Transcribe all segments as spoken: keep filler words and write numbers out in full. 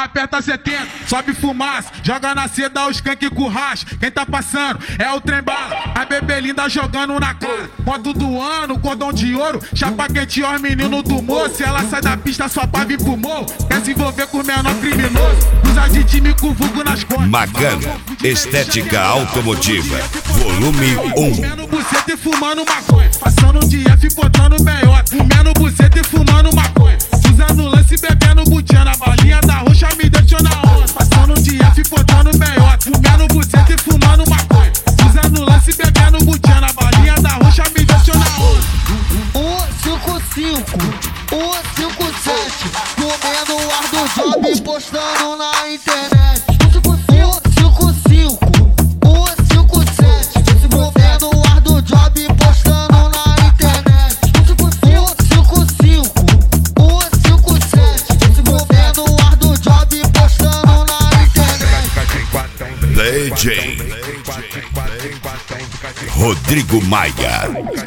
aperta setenta, sobe fumaça, joga na seda o skunk com racha. Quem tá passando é o trem bala, a bebê linda jogando na cara. Modo do ano, cordão de ouro, chapa quente os meninos do moço. Ela sai da pista só pra vir pro morro, quer se envolver com o menor criminoso. Usa de time com vulgo nas costas. Magano, estética automotiva, volume um. Comendo buceta e fumando maconha, passando de F botando meiota. Comendo buceta e fumando maconha, usando lance e bebendo butinha. Na balinha da roxa me deixou na onda, passando de F botando meiota. Comendo buceta e fumando maconha, usando lance e bebendo butinha. Na balinha da roxa me deixou na onda. um cinco cinco, um cinco sete, comendo o ar do job e postando na internet. um cinco cinco, um cinco sete, comendo o ar do job e postando na internet. um cinco cinco, um cinco sete, comendo o ar do job e postando na internet. D J Rodrigo Maia.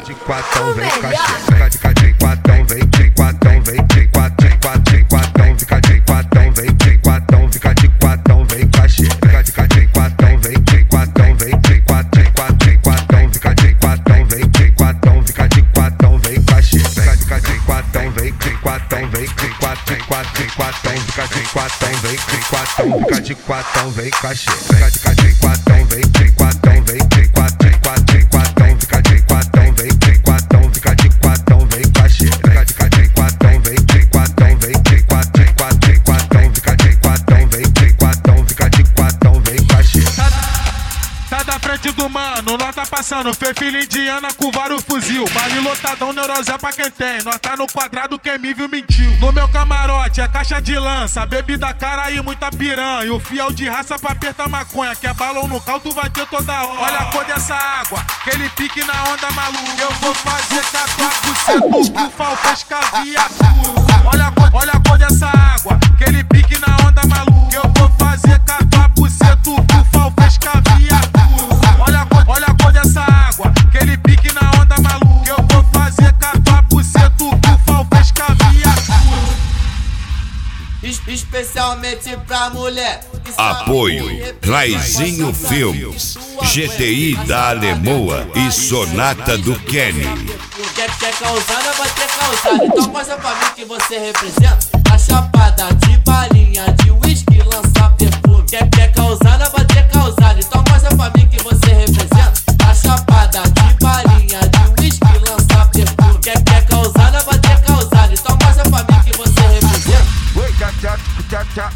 Fica de quatão, vem cachê. Fica de quatão, vem de quatão, vem de quatão, de quatão, fica de quatão, vem de quatão, fica de quatão, vem cachê. Fica de quatão, vem de quatão, vem de quatão, de quatão, fica de quatão, vem de quatão, fica de quatão, vem cachê. Tá da frente do mano, nós tá passando, fez filha indiana com vários fuzil. Baile lotadão, neurosé pra quem tem. Nós tá no quadrado, quem me viu mentiu. No meu camarote é caixa de lança, bebida cara e muita piranha. O fiel de raça pra apertar maconha, que é balão no cal, tu vai ter toda hora. Olha a cor dessa água, aquele pique na onda maluca. Eu vou fazer quatro por cento pro falta escaviatura. Olha a cor, olha a cor dessa água, aquele pique na onda maluca. Eu vou fazer quatro por cento pro falta escaviatura. Olha a cor, olha a cor dessa água, aquele pique na onda maluca. Eu vou fazer quatro por cento pro falta escaviatura. Especialmente pra mulher. Apoio Raizinho Filmes, G T I da Alemoa e Sonata do Kenny. Quer, quer causada, vai ter causada. Então mostra pra mim que você representa a chapada de balinha, de whisky, lança perfume. Quer, quer causada, vai ter causada. Então mostra pra mim que você representa a chapada de balinha, de whisky, lança perfume. Quer, quer causada, vai ter causada. Então mostra pra mim que você representa. Oi, tchá, tchá, tchá, tchá.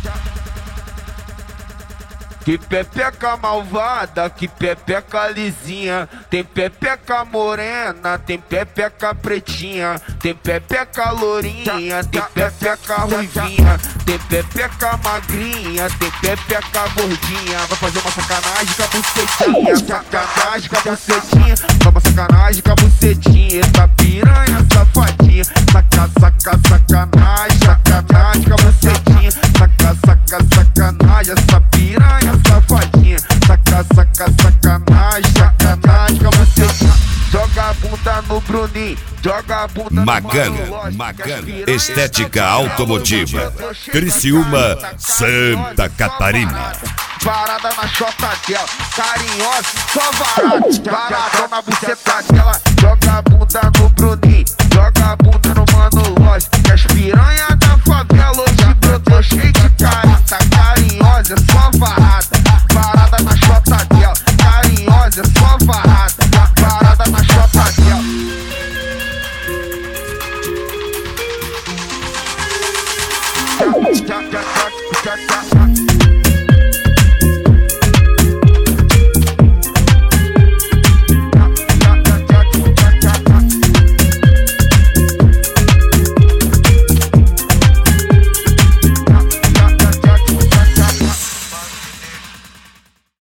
Que pepeca malvada, que pepeca lisinha. Tem pepeca morena, tem pepeca pretinha. Tem pepeca lourinha, tem pepeca ruivinha. Tem pepeca magrinha, tem pepeca gordinha. Vai fazer uma sacanagem com a bucetinha. Sacanagem com a bucetinha. Vai uma sacanagem com a bucetinha. Essa piranha safadinha. Saca, saca, sacanagem. Sacanagem com a bucetinha. Saca, saca, sacanagem. Essa piranha safadinha, saca, saca, sacanagem, sacanagem com você. Joga a bunda no Bruninho, joga a bunda Magano, no Magano, Magano, estética automotiva, Criciúma, Santa Catarina. Parada na chota dela, carinhosa, só varada, varadão na buceta dela. Joga a bunda no Bruninho, joga a bunda no Mano Lógico, que as piranha